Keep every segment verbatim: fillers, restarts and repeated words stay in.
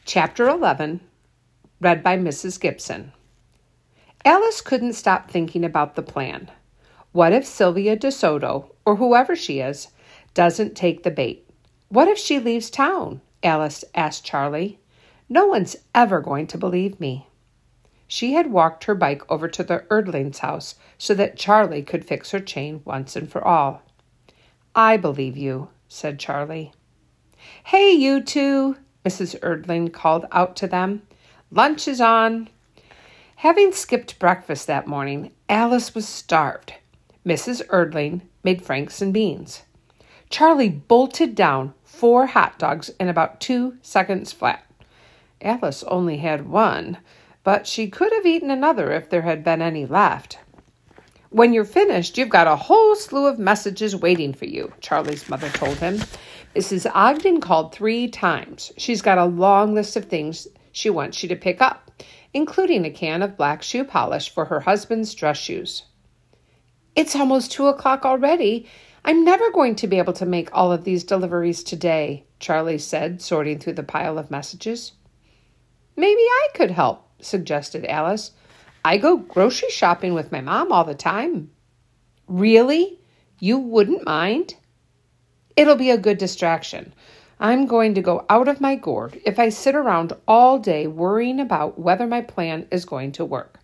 Chapter eleven, read by Missus Gibson. Alice couldn't stop thinking about the plan. What if Sylvia DeSoto, or whoever she is, doesn't take the bait? What if she leaves town? Alice asked Charlie. No one's ever going to believe me. She had walked her bike over to the Erdlings' house so that Charlie could fix her chain once and for all. I believe you, said Charlie. Hey, you two, Missus Erdling called out to them. Lunch is on. Having skipped breakfast that morning, Alice was starved. Missus Erdling made franks and beans. Charlie bolted down four hot dogs in about two seconds flat. Alice only had one, but she could have eaten another if there had been any left. When you're finished, you've got a whole slew of messages waiting for you, Charlie's mother told him. Missus Ogden called three times. She's got a long list of things she wants you to pick up, including a can of black shoe polish for her husband's dress shoes. It's almost two o'clock already. I'm never going to be able to make all of these deliveries today, Charlie said, sorting through the pile of messages. Maybe I could help, suggested Alice. I go grocery shopping with my mom all the time. Really? You wouldn't mind? It'll be a good distraction. I'm going to go out of my gourd if I sit around all day worrying about whether my plan is going to work.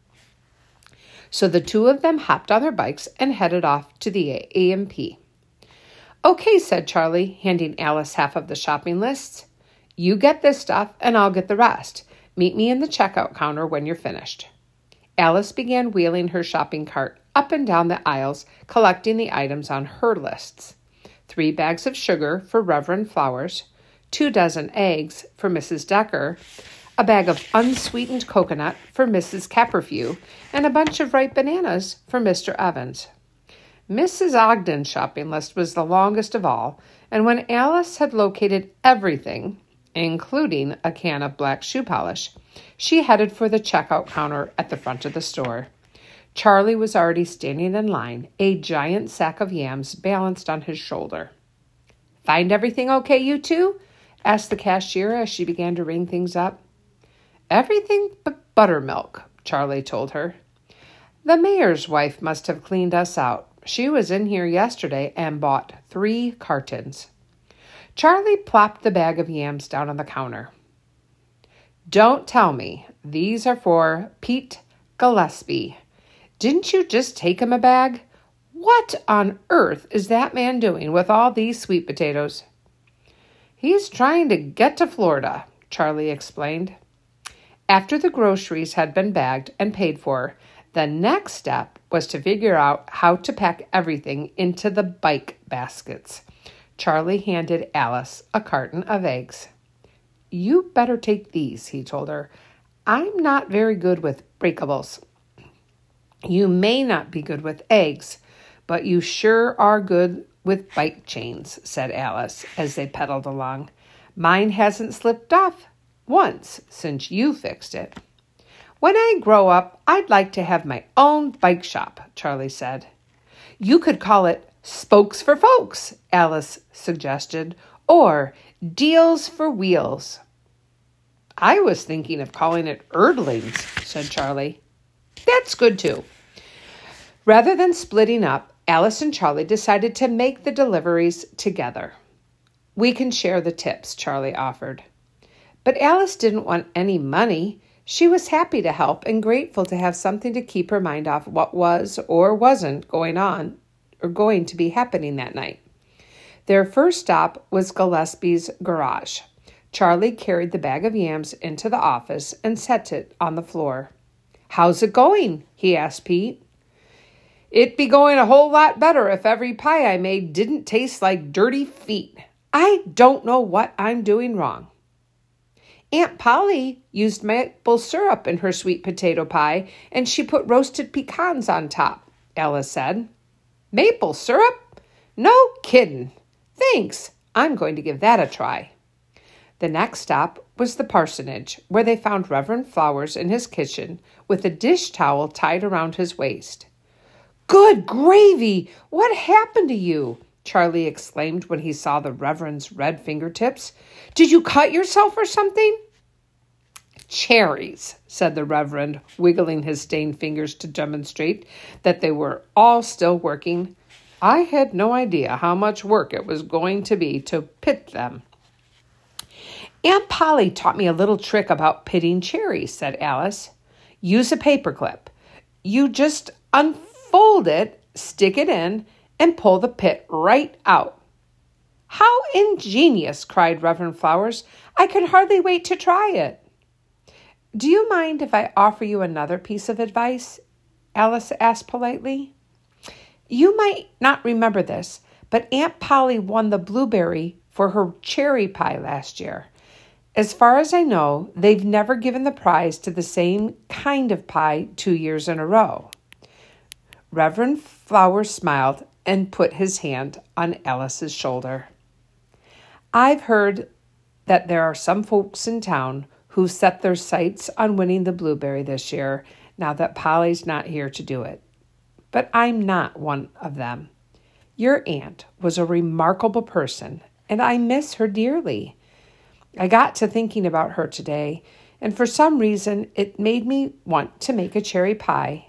So the two of them hopped on their bikes and headed off to the A M P. Okay, said Charlie, handing Alice half of the shopping lists. You get this stuff and I'll get the rest. Meet me in the checkout counter when you're finished. Alice began wheeling her shopping cart up and down the aisles, collecting the items on her lists. Three bags of sugar for Reverend Flowers, two dozen eggs for Missus Decker, a bag of unsweetened coconut for Missus Capperfew, and a bunch of ripe bananas for Mister Evans. Missus Ogden's shopping list was the longest of all, and when Alice had located everything, including a can of black shoe polish, she headed for the checkout counter at the front of the store. Charlie was already standing in line, a giant sack of yams balanced on his shoulder. Find everything okay, you two? Asked the cashier as she began to ring things up. Everything but buttermilk, Charlie told her. The mayor's wife must have cleaned us out. She was in here yesterday and bought three cartons. Charlie plopped the bag of yams down on the counter. Don't tell me. These are for Pete Gillespie. Didn't you just take him a bag? What on earth is that man doing with all these sweet potatoes? He's trying to get to Florida, Charlie explained. After the groceries had been bagged and paid for, the next step was to figure out how to pack everything into the bike baskets. Charlie handed Alice a carton of eggs. You better take these, he told her. I'm not very good with breakables. You may not be good with eggs, but you sure are good with bike chains, said Alice as they pedaled along. Mine hasn't slipped off once since you fixed it. When I grow up, I'd like to have my own bike shop, Charlie said. You could call it Spokes for Folks, Alice suggested, or Deals for Wheels. I was thinking of calling it Erdlings, said Charlie. That's good, too. Rather than splitting up, Alice and Charlie decided to make the deliveries together. We can share the tips, Charlie offered. But Alice didn't want any money. She was happy to help and grateful to have something to keep her mind off what was or wasn't going on or going to be happening that night. Their first stop was Gillespie's garage. Charlie carried the bag of yams into the office and set it on the floor. How's it going? He asked Pete. It'd be going a whole lot better if every pie I made didn't taste like dirty feet. I don't know what I'm doing wrong. Aunt Polly used maple syrup in her sweet potato pie, and she put roasted pecans on top, Alice said. Maple syrup? No kidding. Thanks. I'm going to give that a try. The next stop was the parsonage, where they found Reverend Flowers in his kitchen with a dish towel tied around his waist. Good gravy! What happened to you? Charlie exclaimed when he saw the Reverend's red fingertips. Did you cut yourself or something? Cherries, said the Reverend, wiggling his stained fingers to demonstrate that they were all still working. I had no idea how much work it was going to be to pit them. Aunt Polly taught me a little trick about pitting cherries, said Alice. Use a paperclip. You just unfold it, stick it in, and pull the pit right out. How ingenious, cried Reverend Flowers. I could hardly wait to try it. Do you mind if I offer you another piece of advice? Alice asked politely. You might not remember this, but Aunt Polly won the blueberry for her cherry pie last year. As far as I know, they've never given the prize to the same kind of pie two years in a row. Reverend Flowers smiled and put his hand on Alice's shoulder. I've heard that there are some folks in town who set their sights on winning the blueberry this year, now that Polly's not here to do it. But I'm not one of them. Your aunt was a remarkable person, and I miss her dearly. I got to thinking about her today, and for some reason it made me want to make a cherry pie.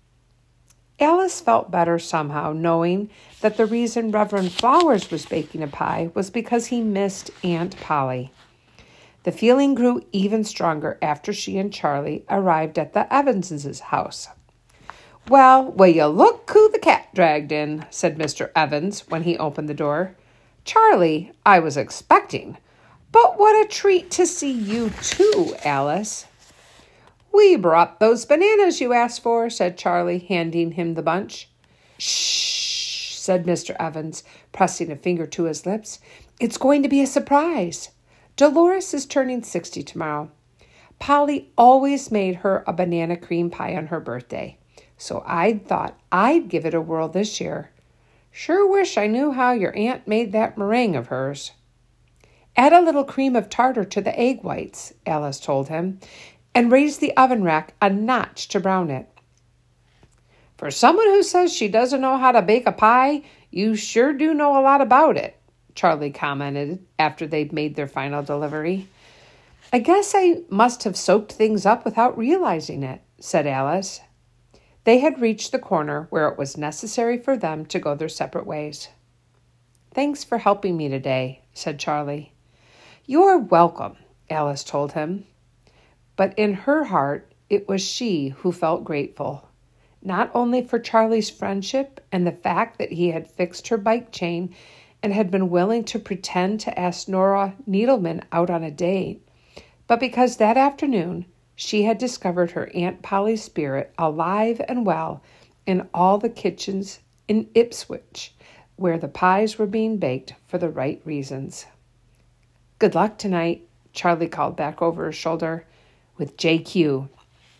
Alice felt better somehow, knowing that the reason Reverend Flowers was baking a pie was because he missed Aunt Polly. The feeling grew even stronger after she and Charlie arrived at the Evans' house. Well, will you look who the cat dragged in, said Mister Evans when he opened the door. Charlie, I was expecting. But what a treat to see you too, Alice. We brought those bananas you asked for, said Charlie, handing him the bunch. Shh, said Mister Evans, pressing a finger to his lips. It's going to be a surprise. Dolores is turning sixty tomorrow. Polly always made her a banana cream pie on her birthday, so I thought I'd give it a whirl this year. Sure wish I knew how your aunt made that meringue of hers. Add a little cream of tartar to the egg whites, Alice told him, and raise the oven rack a notch to brown it. For someone who says she doesn't know how to bake a pie, you sure do know a lot about it, Charlie commented after they'd made their final delivery. I guess I must have soaked things up without realizing it, said Alice. They had reached the corner where it was necessary for them to go their separate ways. Thanks for helping me today, said Charlie. You're welcome, Alice told him. But in her heart, it was she who felt grateful, not only for Charlie's friendship and the fact that he had fixed her bike chain and had been willing to pretend to ask Nora Needleman out on a date, but because that afternoon she had discovered her Aunt Polly's spirit alive and well in all the kitchens in Ipswich, where the pies were being baked for the right reasons. Good luck tonight, Charlie called back over his shoulder, with J Q.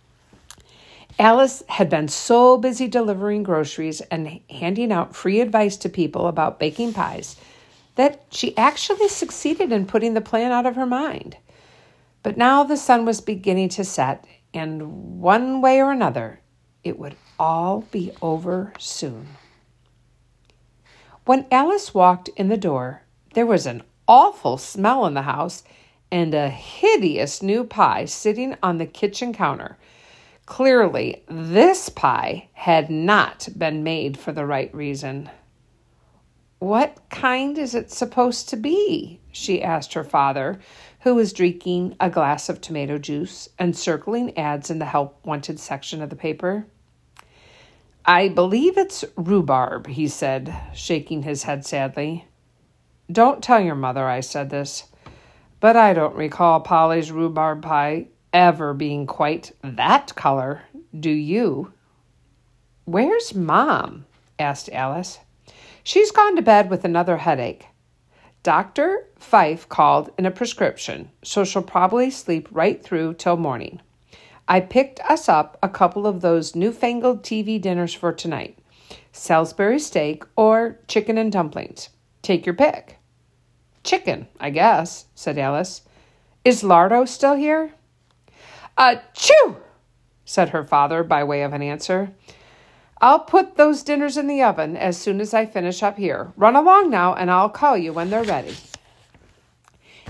Alice had been so busy delivering groceries and handing out free advice to people about baking pies that she actually succeeded in putting the plan out of her mind. But now the sun was beginning to set, and one way or another, it would all be over soon. When Alice walked in the door, there was an awful smell in the house and a hideous new pie sitting on the kitchen counter. Clearly, this pie had not been made for the right reason. What kind is it supposed to be? She asked her father, who was drinking a glass of tomato juice and circling ads in the help wanted section of the paper. I believe it's rhubarb, he said, shaking his head sadly. Don't tell your mother I said this, but I don't recall Polly's rhubarb pie ever being quite that color, do you? Where's Mom? Asked Alice. She's gone to bed with another headache. Doctor Fife called in a prescription, so she'll probably sleep right through till morning. I picked us up a couple of those newfangled T V dinners for tonight. Salisbury steak or chicken and dumplings. Take your pick. Chicken, I guess, said Alice. Is Lardo still here? Achoo, said her father by way of an answer. I'll put those dinners in the oven as soon as I finish up here. Run along now, and I'll call you when they're ready.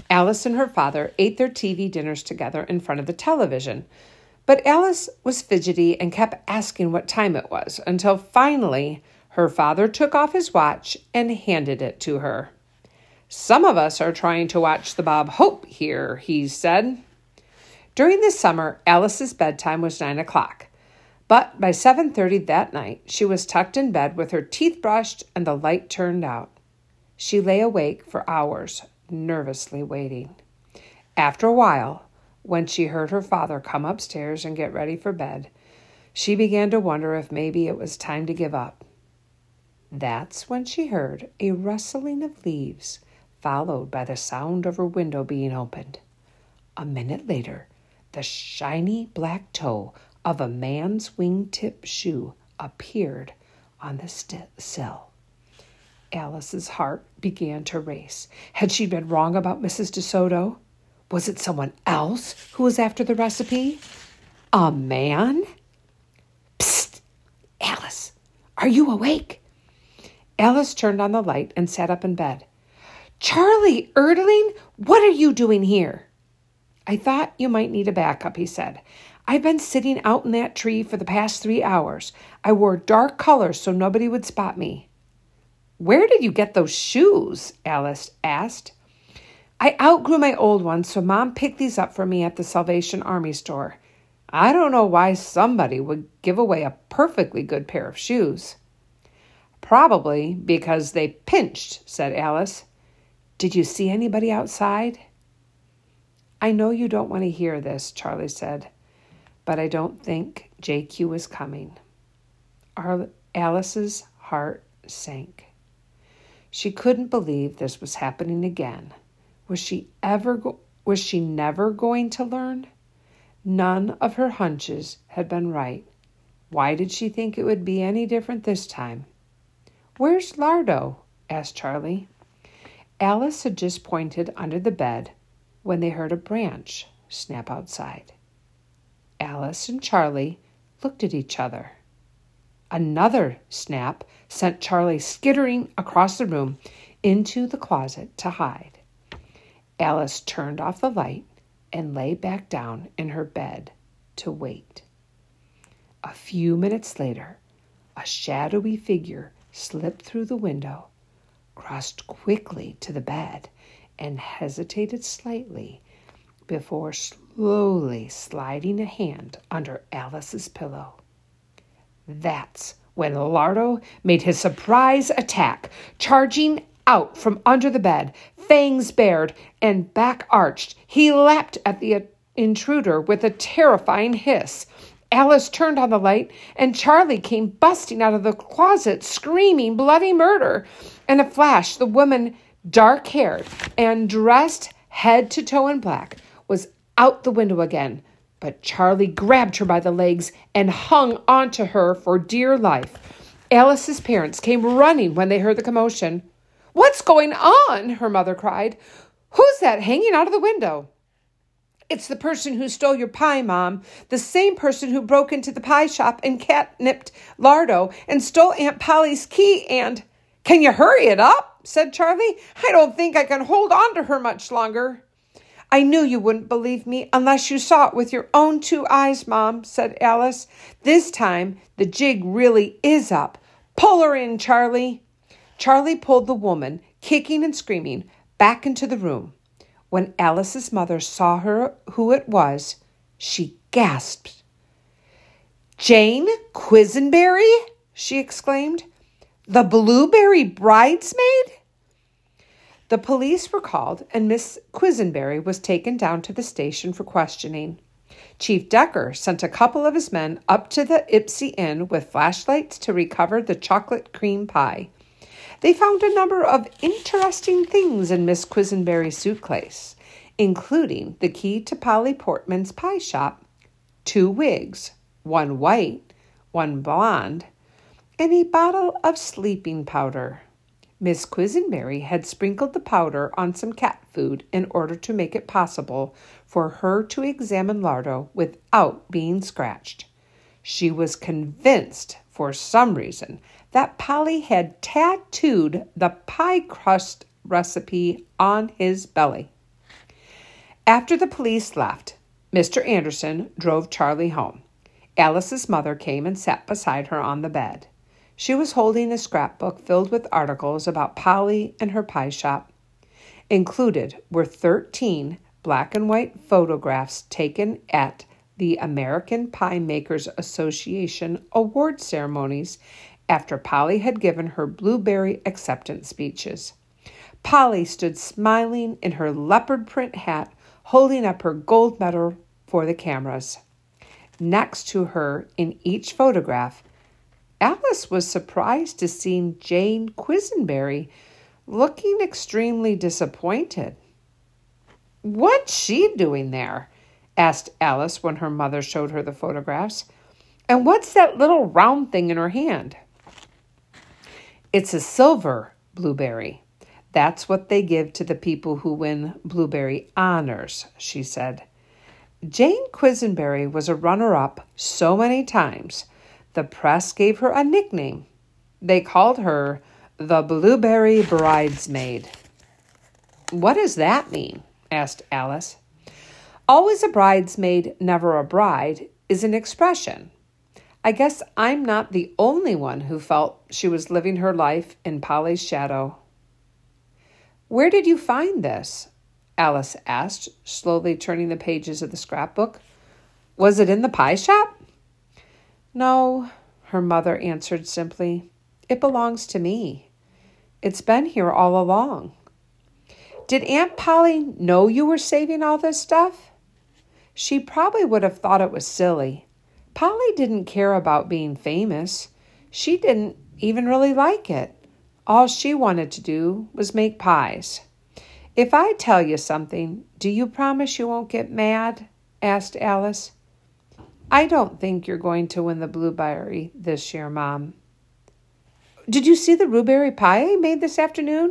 Alice and her father ate their T V dinners together in front of the television, but Alice was fidgety and kept asking what time it was until finally her father took off his watch and handed it to her. "Some of us are trying to watch the Bob Hope here," he said. During the summer, Alice's bedtime was nine o'clock, but by seven thirty that night, she was tucked in bed with her teeth brushed and the light turned out. She lay awake for hours, nervously waiting. After a while, when she heard her father come upstairs and get ready for bed, she began to wonder if maybe it was time to give up. That's when she heard a rustling of leaves, followed by the sound of her window being opened. A minute later, the shiny black toe of a man's wingtip shoe appeared on the st- sill. Alice's heart began to race. Had she been wrong about Missus DeSoto? Was it someone else who was after the recipe? A man? Psst! Alice, are you awake? Alice turned on the light and sat up in bed. "Charlie Erdling, what are you doing here?" "I thought you might need a backup," he said. "I've been sitting out in that tree for the past three hours. I wore dark colors so nobody would spot me." "Where did you get those shoes?" Alice asked. "I outgrew my old ones, so Mom picked these up for me at the Salvation Army store. I don't know why somebody would give away a perfectly good pair of shoes." "Probably because they pinched," said Alice. "Did you see anybody outside?" "I know you don't want to hear this," Charlie said, "but I don't think J Q is coming." Our, Alice's heart sank. She couldn't believe this was happening again. Was she ever go- was she never going to learn? None of her hunches had been right. Why did she think it would be any different this time? "Where's Lardo?" asked Charlie. Alice had just pointed under the bed when they heard a branch snap outside. Alice and Charlie looked at each other. Another snap sent Charlie skittering across the room into the closet to hide. Alice turned off the light and lay back down in her bed to wait. A few minutes later, a shadowy figure slipped through the window, crossed quickly to the bed, and hesitated slightly before slowly sliding a hand under Alice's pillow. That's when Lardo made his surprise attack, charging out from under the bed, fangs bared and back arched. He leapt at the intruder with a terrifying hiss. Alice turned on the light, and Charlie came busting out of the closet, screaming bloody murder. In a flash, the woman, dark-haired and dressed head to toe in black, was out the window again. But Charlie grabbed her by the legs and hung onto her for dear life. Alice's parents came running when they heard the commotion. "What's going on?" her mother cried. "Who's that hanging out of the window?" "It's the person who stole your pie, Mom. The same person who broke into the pie shop and catnipped Lardo and stole Aunt Polly's key and—" "Can you hurry it up?" said Charlie. "I don't think I can hold on to her much longer." "I knew you wouldn't believe me unless you saw it with your own two eyes, Mom," said Alice. "This time, the jig really is up. Pull her in, Charlie." Charlie pulled the woman, kicking and screaming, back into the room. When Alice's mother saw her who it was, she gasped. "Jane Quisenberry?" she exclaimed. "The Blueberry bridesmaid?" The police were called, and Miss Quisenberry was taken down to the station for questioning. Chief Decker sent a couple of his men up to the Ipsy Inn with flashlights to recover the chocolate cream pie. They found a number of interesting things in Miss Quisenberry's suitcase, including the key to Polly Portman's pie shop, two wigs, one white, one blonde, and a bottle of sleeping powder. Miss Quisenberry had sprinkled the powder on some cat food in order to make it possible for her to examine Lardo without being scratched. She was convinced, for some reason, that Polly had tattooed the pie crust recipe on his belly. After the police left, Mister Anderson drove Charlie home. Alice's mother came and sat beside her on the bed. She was holding a scrapbook filled with articles about Polly and her pie shop. Included were thirteen black and white photographs taken at the American Pie Makers Association award ceremonies after Polly had given her blueberry acceptance speeches. Polly stood smiling in her leopard print hat, holding up her gold medal for the cameras. Next to her in each photograph, Alice was surprised to see Jane Quisenberry looking extremely disappointed. "What's she doing there?" asked Alice when her mother showed her the photographs. "And what's that little round thing in her hand?" "It's a silver blueberry. That's what they give to the people who win blueberry honors," she said. Jane Quisenberry was a runner-up so many times, the press gave her a nickname. They called her the Blueberry Bridesmaid. "What does that mean?" asked Alice. "Always a bridesmaid, never a bride" is an expression. I guess I'm not the only one who felt she was living her life in Polly's shadow. "Where did you find this?" Alice asked, slowly turning the pages of the scrapbook. "Was it in the pie shop?" "No," her mother answered simply. "It belongs to me. It's been here all along." "Did Aunt Polly know you were saving all this stuff?" "She probably would have thought it was silly. Polly didn't care about being famous. She didn't even really like it. All she wanted to do was make pies. If I tell you something, do you promise you won't get mad?" asked Alice. "I don't think you're going to win the blueberry this year, Mom." "Did you see the blueberry pie I made this afternoon?"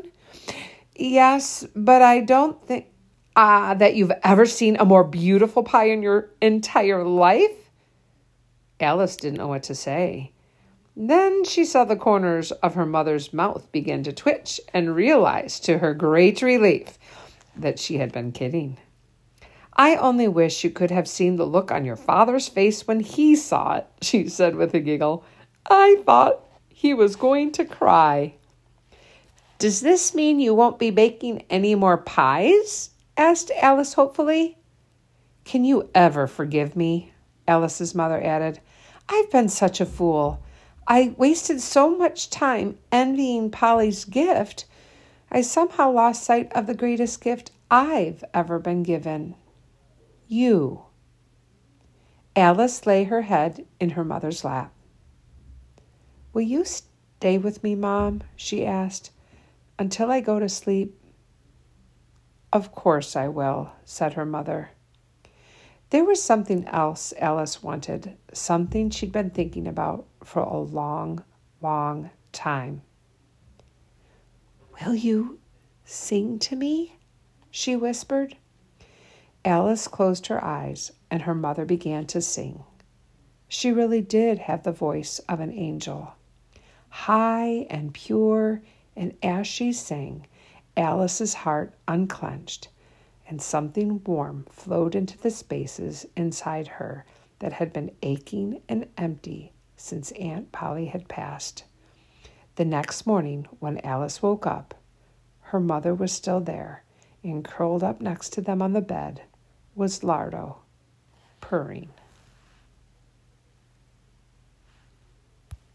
"Yes, but I don't think ah, that you've ever seen a more beautiful pie in your entire life." Alice didn't know what to say. Then she saw the corners of her mother's mouth begin to twitch and realized, to her great relief, that she had been kidding. "I only wish you could have seen the look on your father's face when he saw it," she said with a giggle. "I thought he was going to cry." "Does this mean you won't be baking any more pies?" asked Alice hopefully. "Can you ever forgive me?" Alice's mother added. "I've been such a fool. I wasted so much time envying Polly's gift, I somehow lost sight of the greatest gift I've ever been given. You." Alice lay her head in her mother's lap. "Will you stay with me, Mom?" she asked, "until I go to sleep?" "Of course I will," said her mother. There was something else Alice wanted, something she'd been thinking about for a long, long time. "Will you sing to me?" she whispered. Alice closed her eyes, and her mother began to sing. She really did have the voice of an angel. High and pure, and as she sang, Alice's heart unclenched, and something warm flowed into the spaces inside her that had been aching and empty since Aunt Polly had passed. The next morning, when Alice woke up, her mother was still there, and curled up next to them on the bed was Lardo, purring.